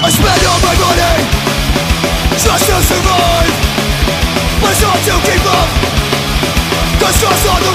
I spend all my money just to survive, but it's hard to keep up. The stress on the